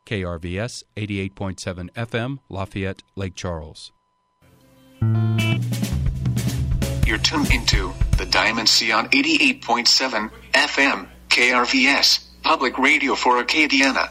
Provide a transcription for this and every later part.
KRVS 88.7 FM, Lafayette, Lake Charles. You're tuned into the Diamond Sea on 88.7 FM, KRVS, Public Radio for Acadiana.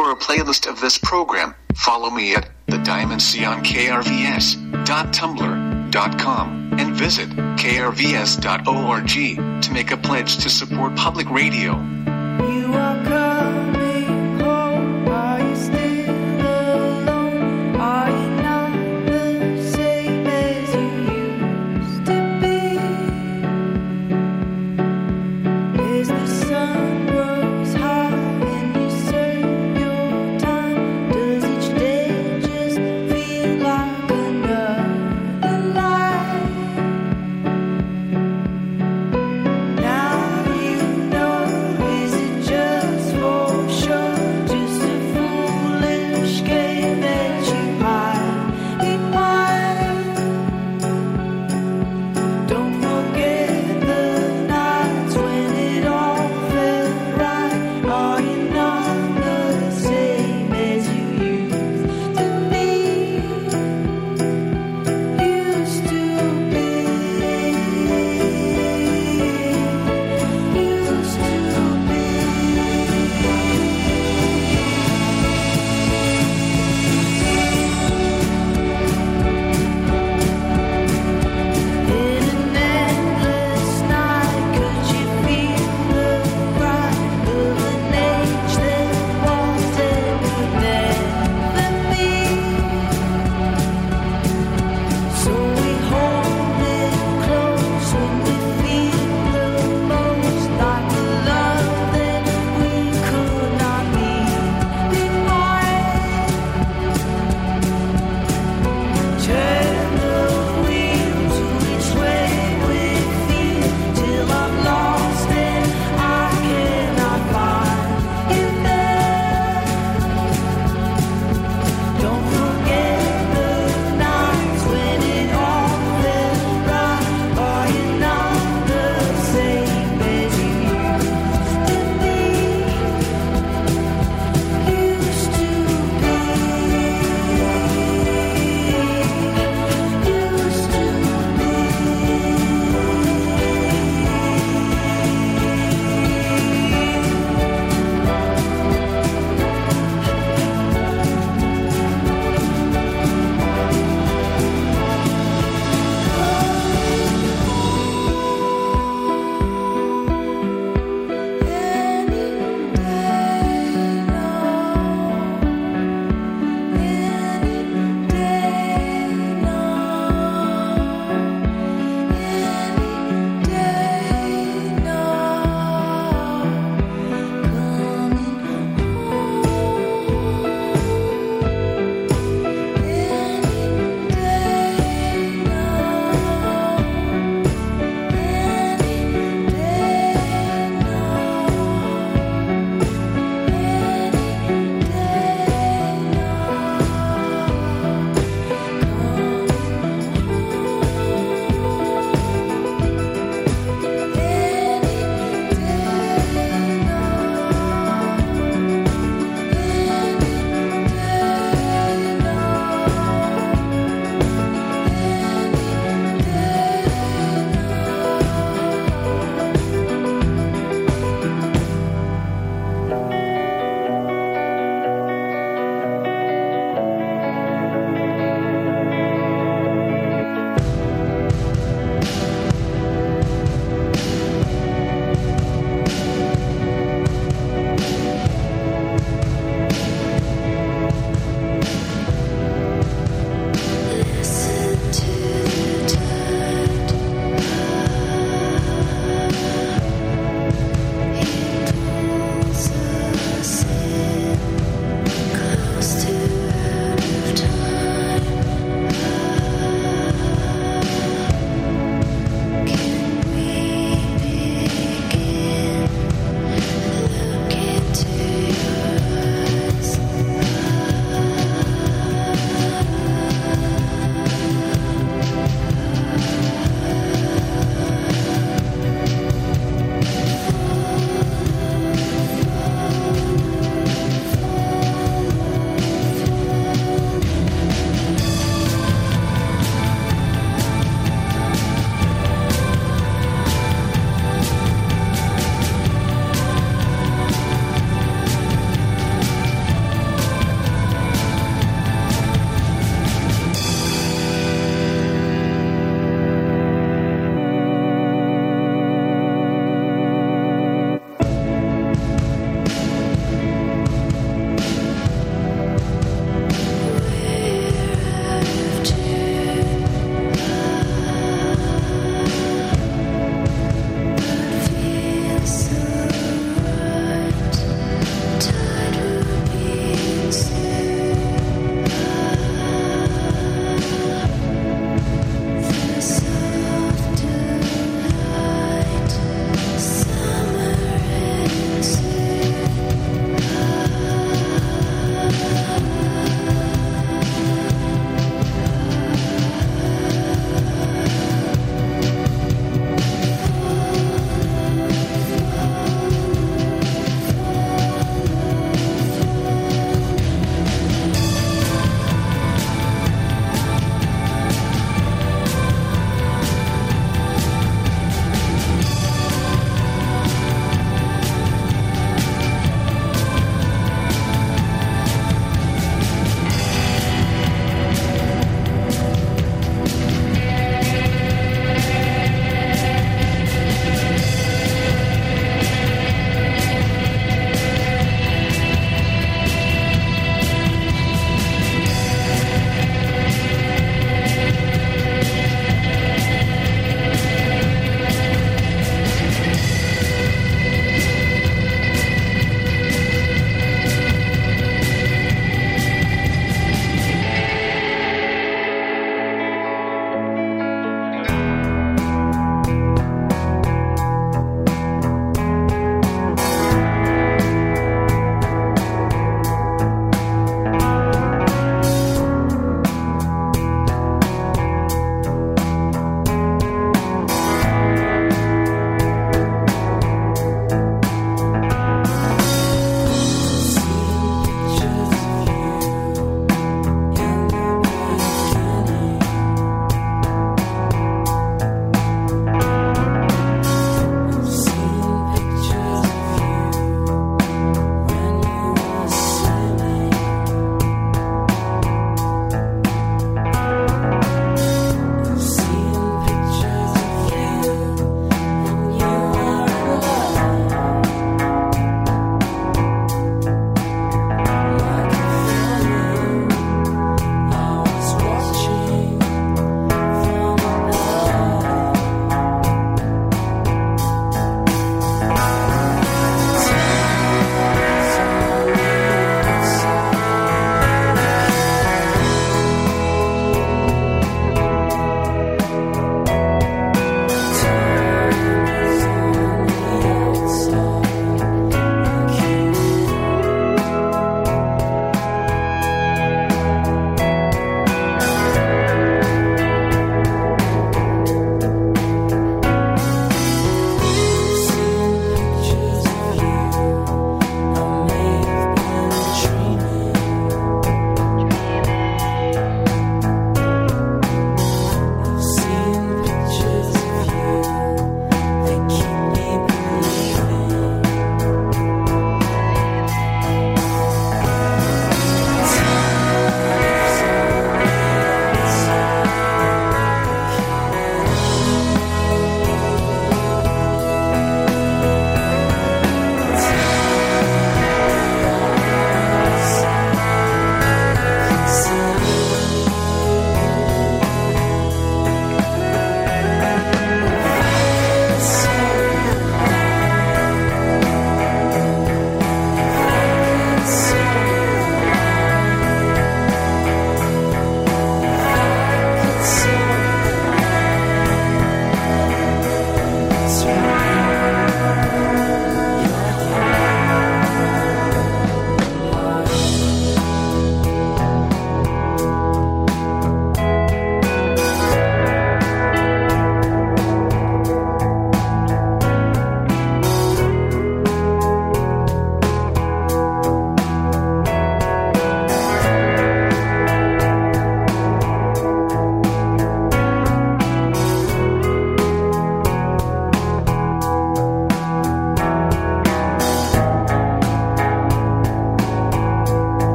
For a playlist of this program, follow me at The Diamond Sea on krvs.tumblr.com and visit krvs.org to make a pledge to support public radio. You are coming home. Are you still alone? Are you not the same as you used to be? As the sun grows high and you serve your time, does each day just feel like another life? Now you know. Is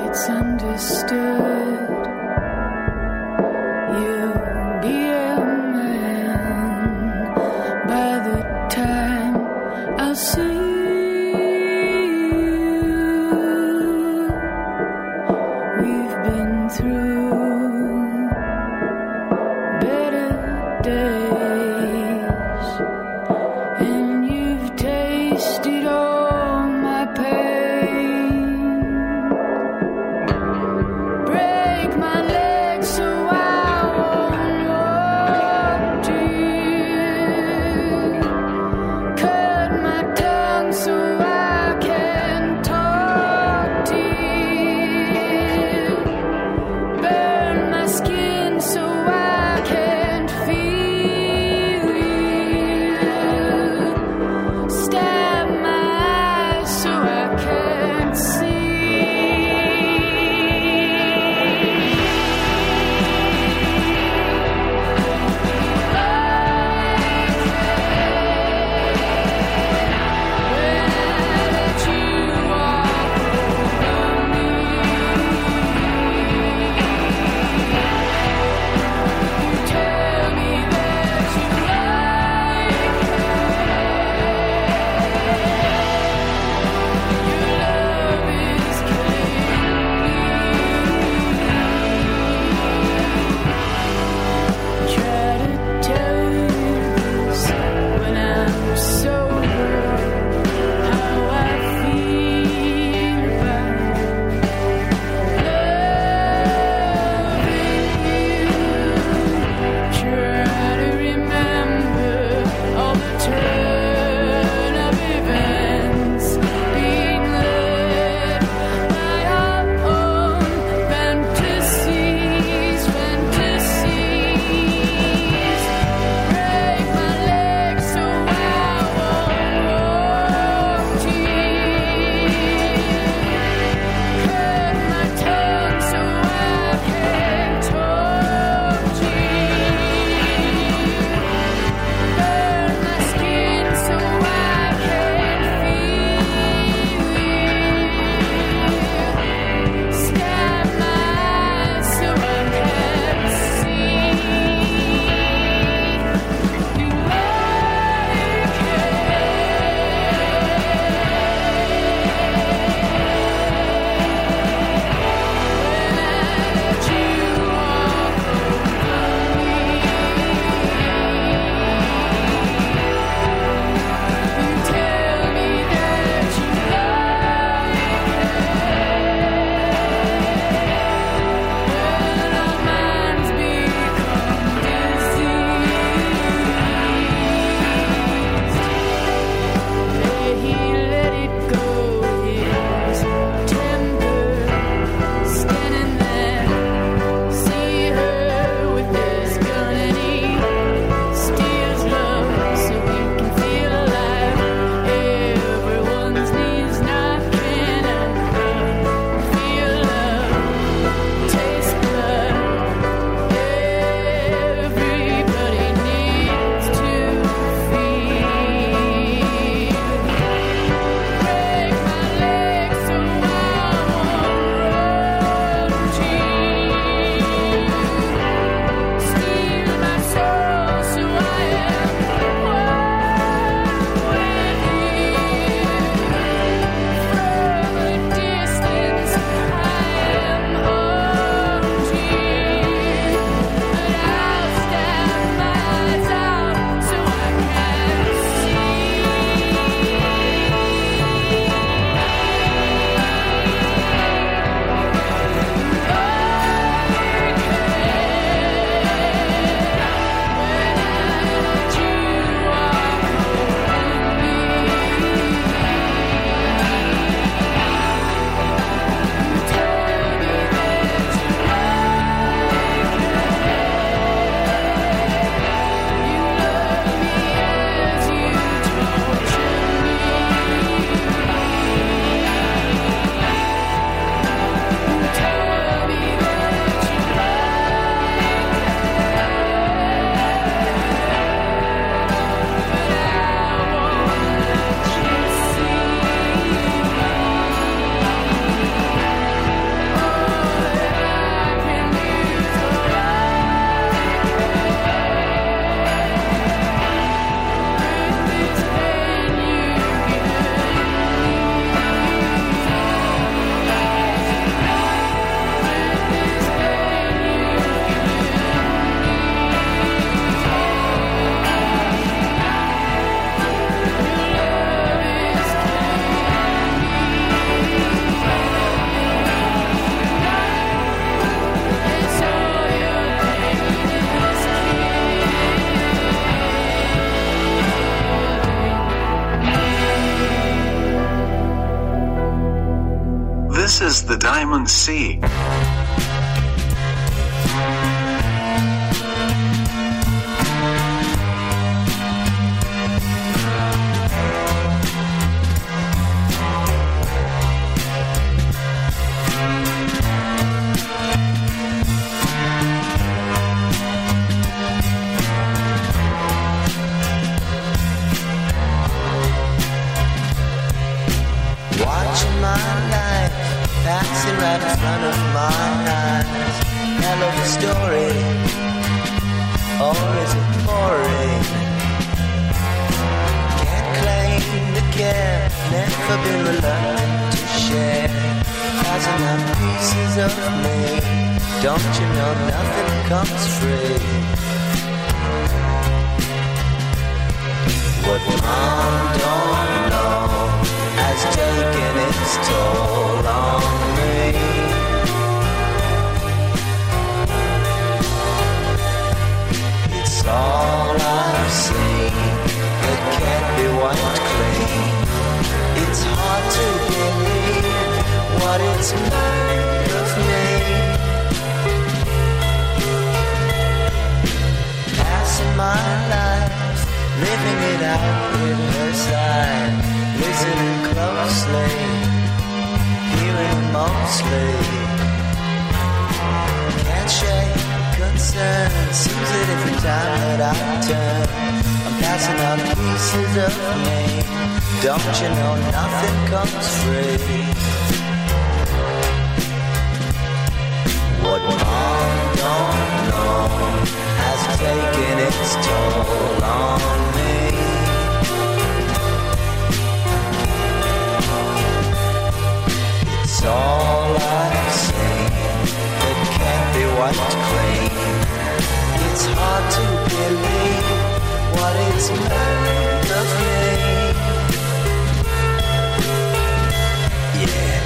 it's understood. You'll be a man by the time I'll see you. We've been through better days, and you've tasted all my pain. Break This is the Diamond Sea. Watching my life passing right in front of my eyes. Tell of a story, or is it boring? Can't claim to care, never been reluctant to share. Thousand odd pieces of me, don't you know nothing comes free? What mom don't know has taken its toll on me. It's all I've seen that can't be wiped clean. It's hard to believe what it's made of me. Passing my life, living it out with her side, listening closely, hearing mostly. Can't shake concern, seems that every time that I turn, I'm passing on pieces of me. Don't you know nothing comes free? What mom don't know has taken its toll on me. It's all I've seen that can't be wiped clean. It's hard to believe what it's made of me. Yeah.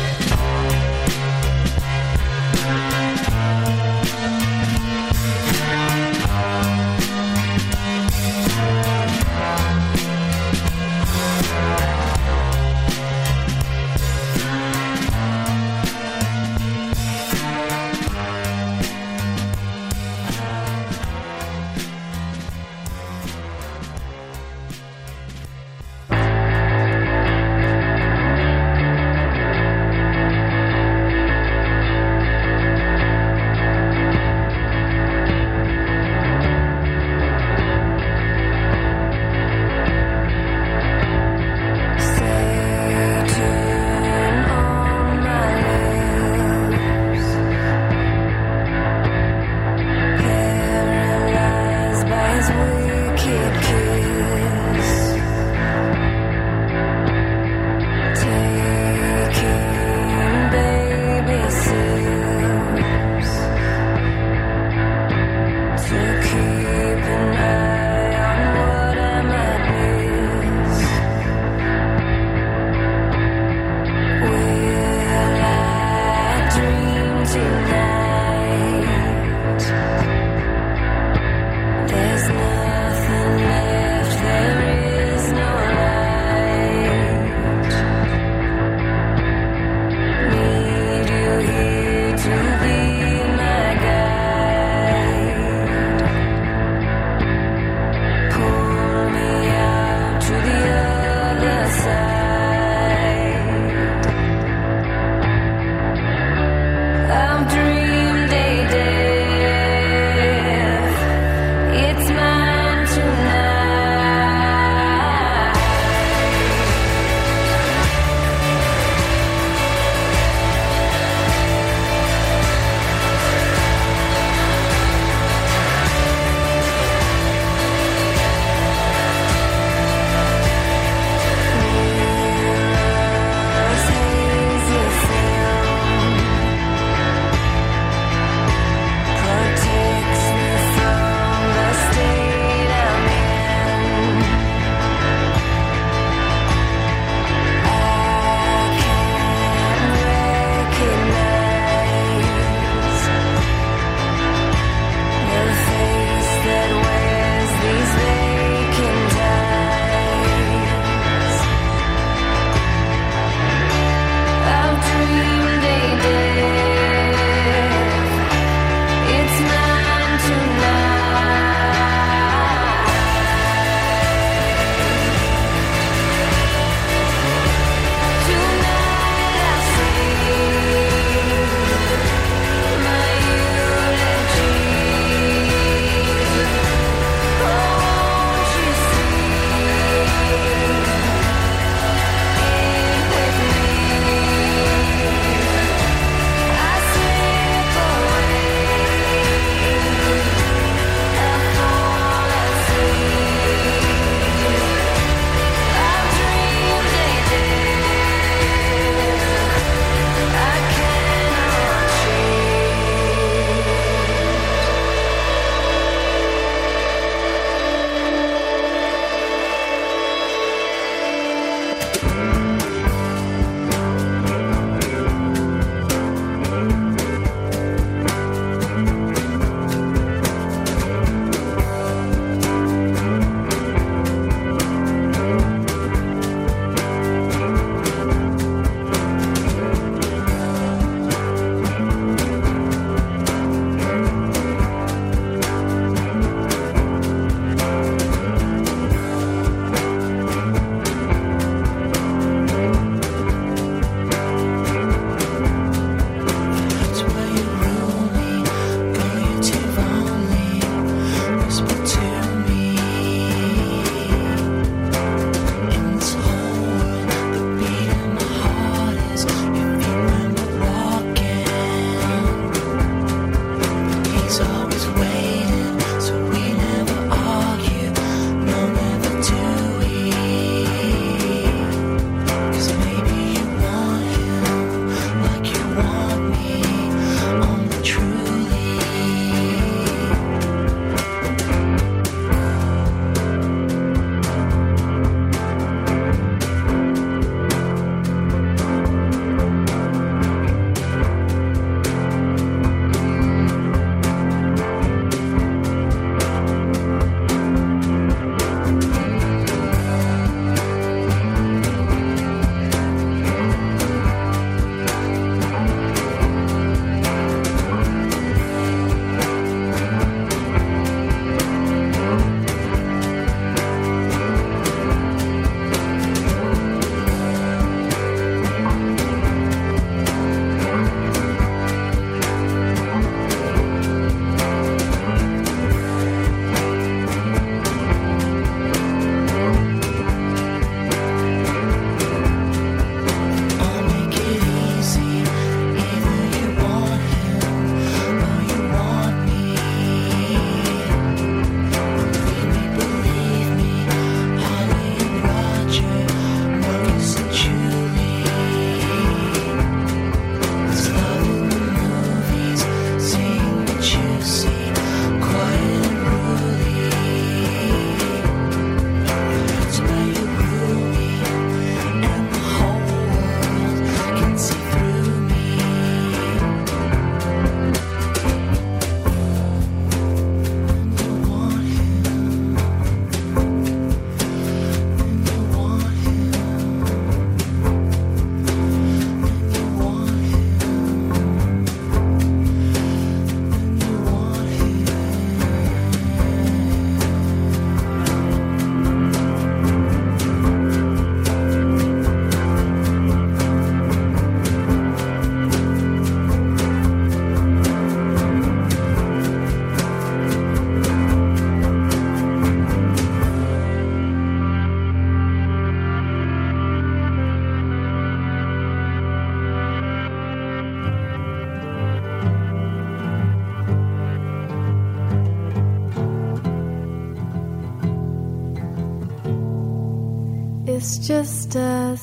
It's just a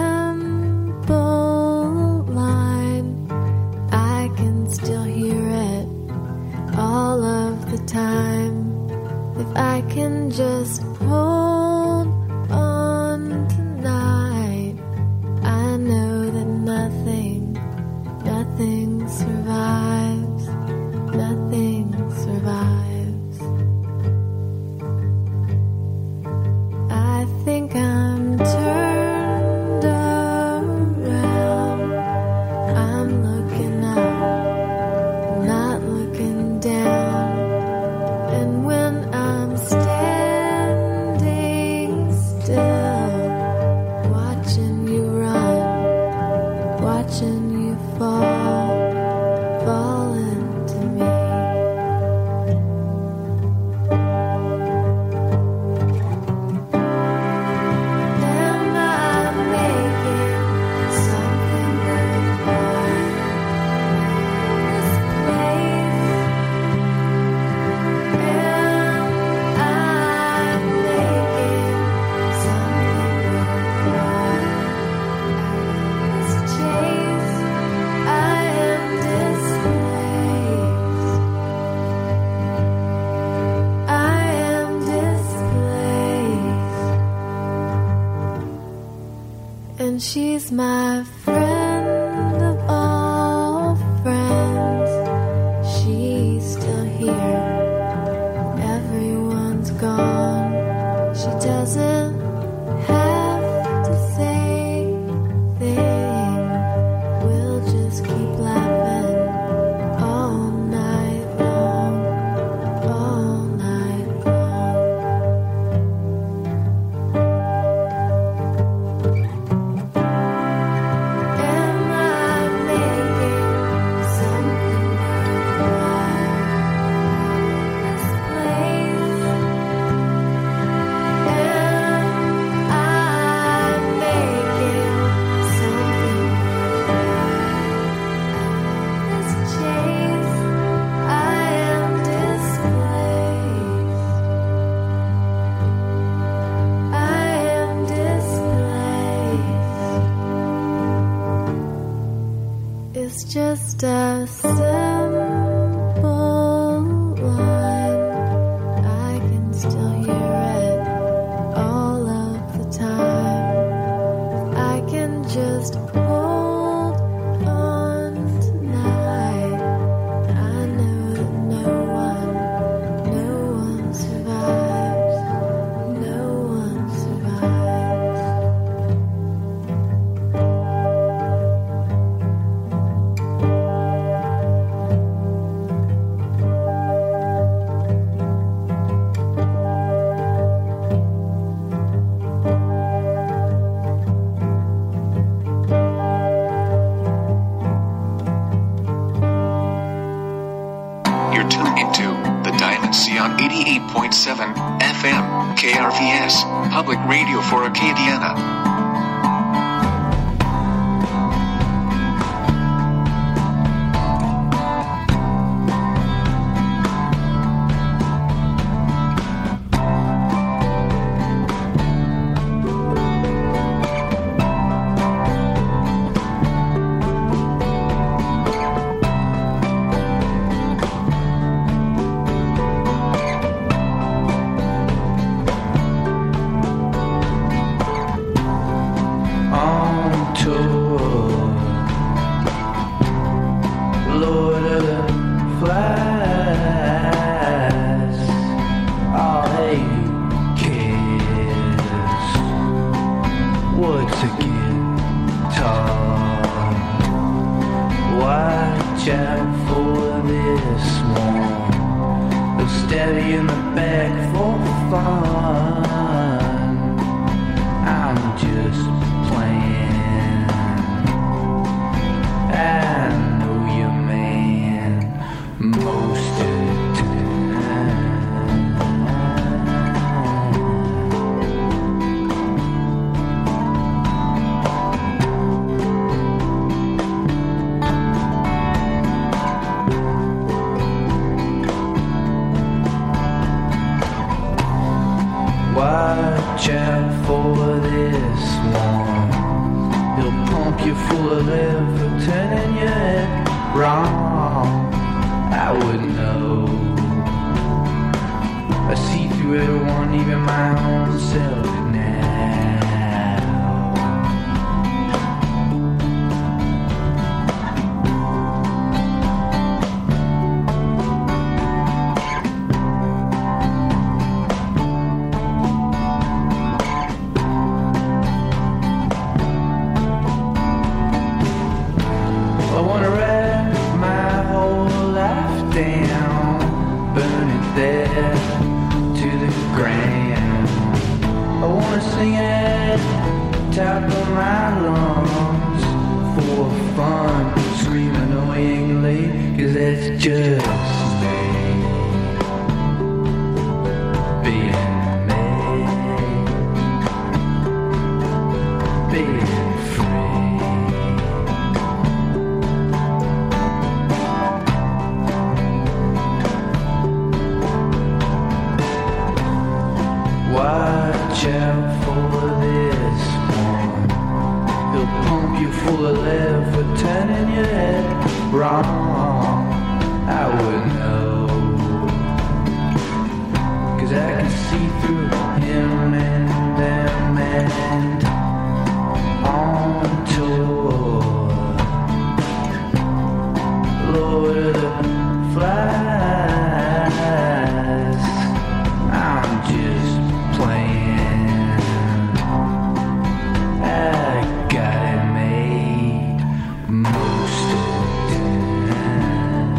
simple line. I can still hear it all of the time. If I can just hold on tonight, I know that nothing survives. Nothing survives. I think I'm turned around. I'm looking up, not looking down. And when I'm standing still, watching you run, watching you fall into me. Am I making something worthwhile in this place? Am I making something worthwhile in this chase? I am displaced. I am displaced. And she's my friend of all friends. She's still here. Everyone's gone. She doesn't have to say a thing. We'll just keep laughing all night long, all night long. Am I making something worthwhile in this place? Am I making something worthwhile in this chase? I am displaced. I am displaced. It's just a simple line. I can still hear it all of the time. I can just hold on tonight. I know that no one survives. No one survives. You're tuned into the Diamond Sea on 88.7 FM, KRVS, public radio for Acadiana. On tour, Lord of the Flies. Oh, hey, kids, what's a guitar? Watch out for this one. They'll stab you in the back for fun. I'm just playing. I know your man most of the time. wrong, I wouldn't know. I see through everyone, even my own self now. I wanna write my whole life down, burn it there to the ground. I wanna sing it top of my lungs for fun, scream annoyingly, 'cause that's just me being me, being free. Watch out for this one. He'll pump you full of lead for turning your head wrong. I would know, 'cause I can see through him and them and on tour. Lord of the Flies, I'm just playing. I got it made most of the time.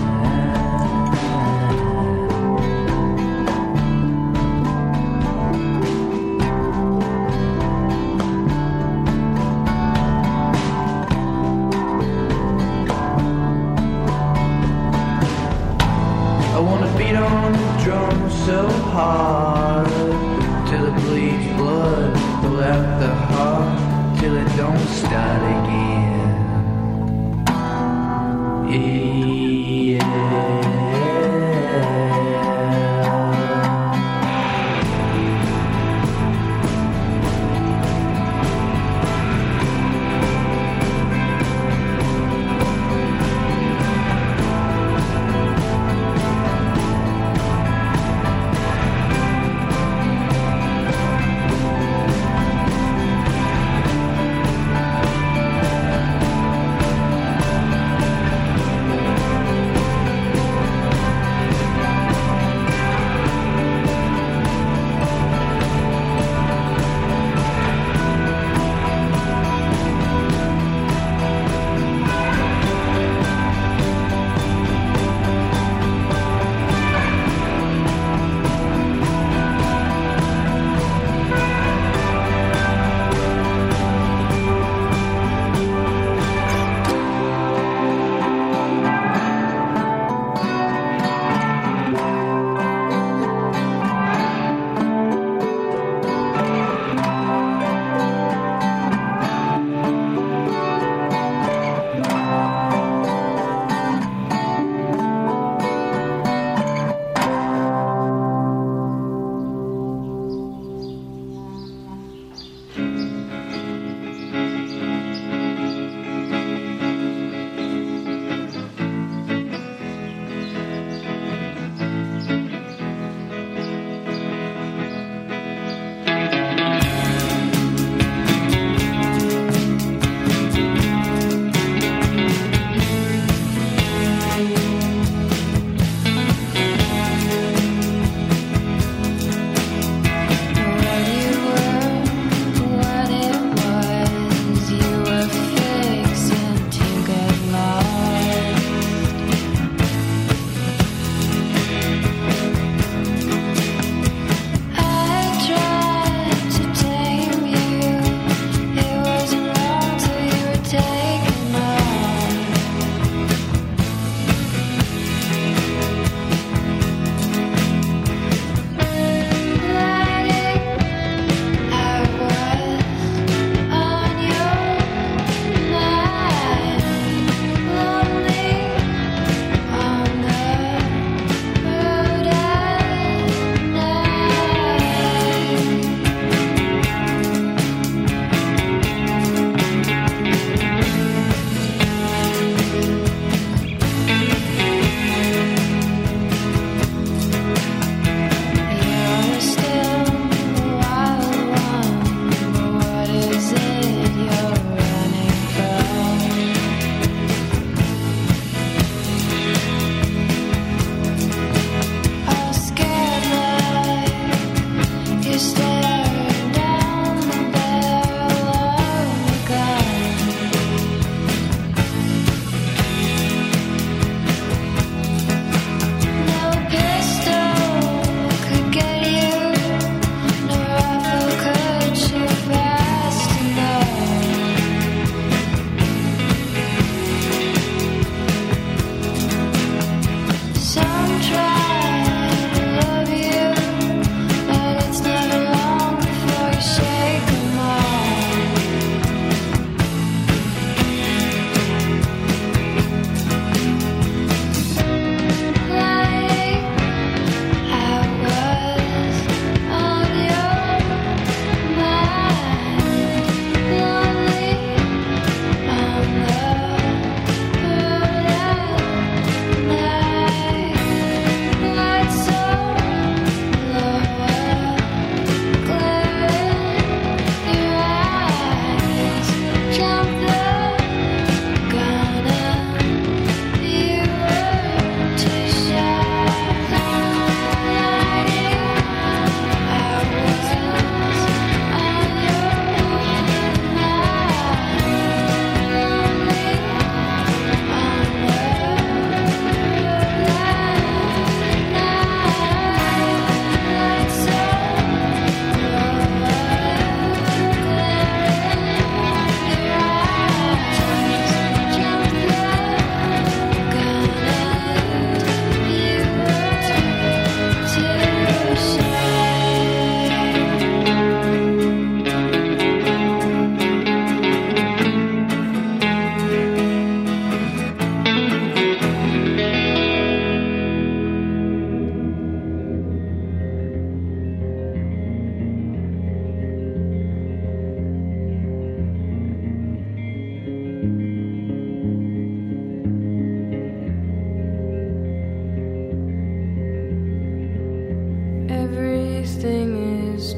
I wanna beat on the drum so hard till it bleeds blood, pull out the heart till it don't start again. Yeah.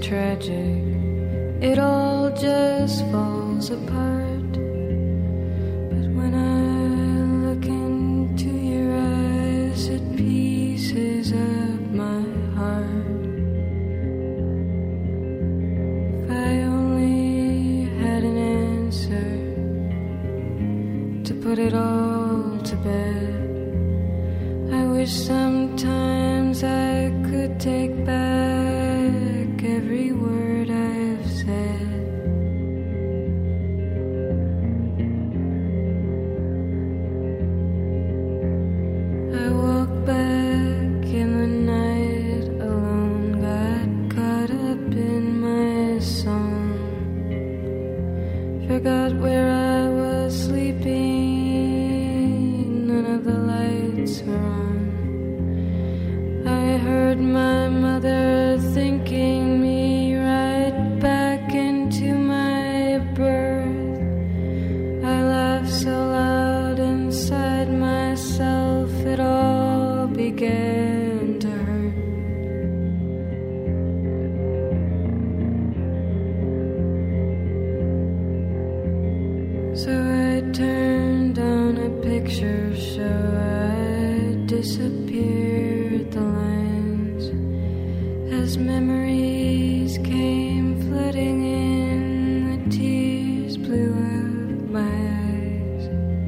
tragic. It all just falls apart. But when I look into your eyes, it pieces up my heart. If I only had an answer to put it all to bed, I wish sometimes I could take back every word I've said. I walk back in the night alone, got caught up in my song, forgot where I was sleeping, none of the lights were on. I heard my mother thinking me right back into my birth. I laughed so loud inside myself, it all began to hurt. So I turned on a picture show, I disappeared the lines as memories came flooding in, the tears blew out my eyes.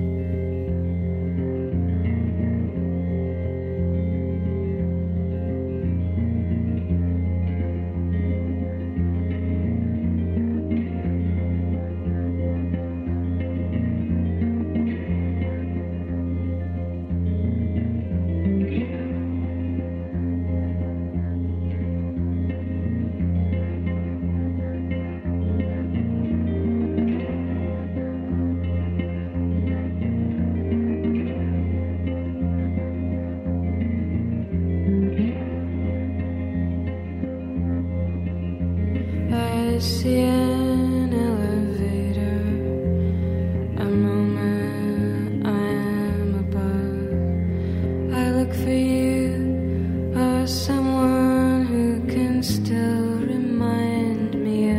I see an elevator, a moment I'm above. I look for you, or someone who can still remind me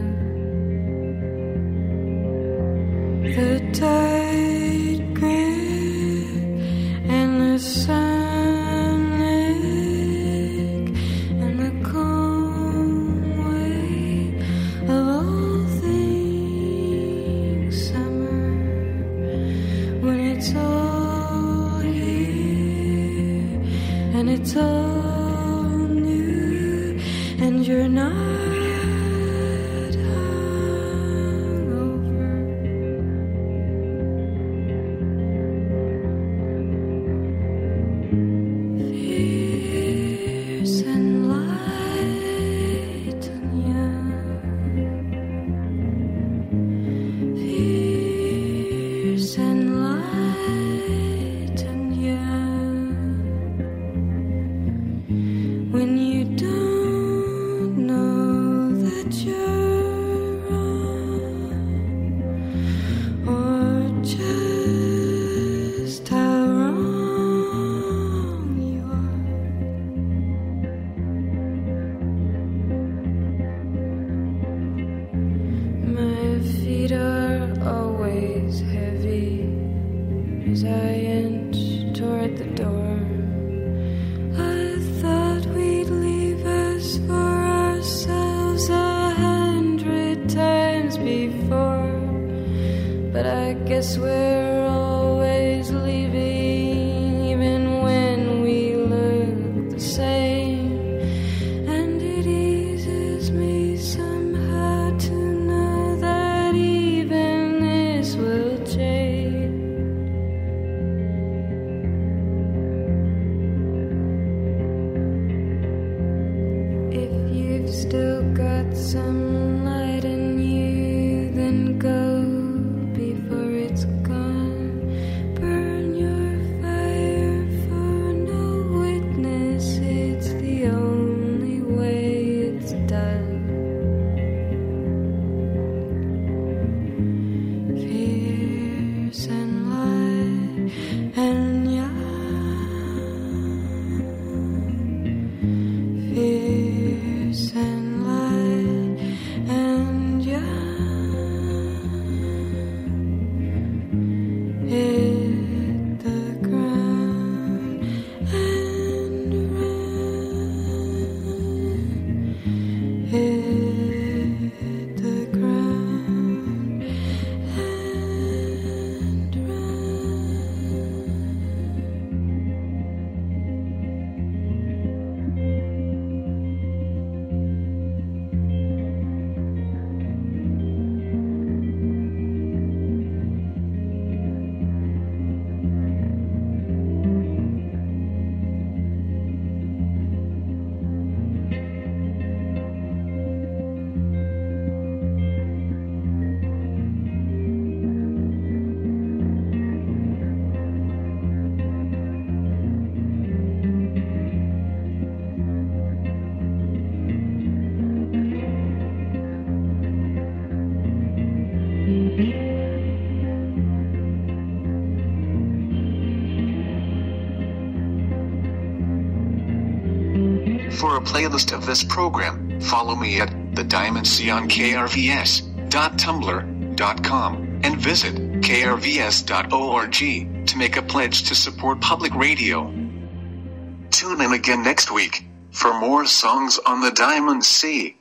of the tight grip and the sun lake and the calm way of all things summer, when it's all here and it's all new and you're not hungover. Fierce and light and young, fierce and light and young. When you don't know that you're wrong, or just how wrong you are. My feet are always heavy as I inch toward the door. I thought we'd leave us for ourselves 100 times before, but I guess we're always leaving, even when we look the same. And it eases me somehow to know that even this will change. If you've still got some light in you, then go before it's gone. For a playlist of this program, follow me at The Diamond Sea on krvs.tumblr.com and visit krvs.org to make a pledge to support public radio. Tune in again next week for more songs on the Diamond Sea.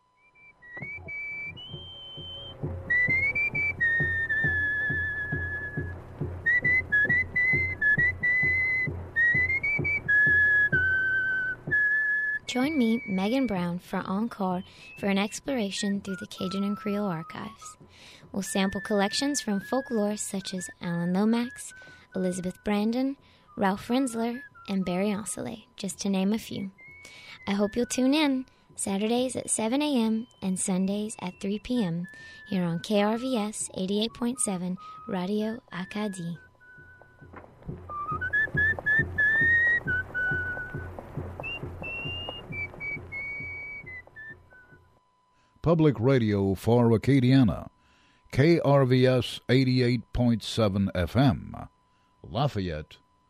Join me, Megan Brown, for Encore for an exploration through the Cajun and Creole archives. We'll sample collections from folklore such as Alan Lomax, Elizabeth Brandon, Ralph Rensler, and Barry Ossolet, just to name a few. I hope you'll tune in Saturdays at 7 a.m. and Sundays at 3 p.m. here on KRVS 88.7 Radio Acadie. Public Radio for Acadiana, KRVS 88.7 FM, Lafayette,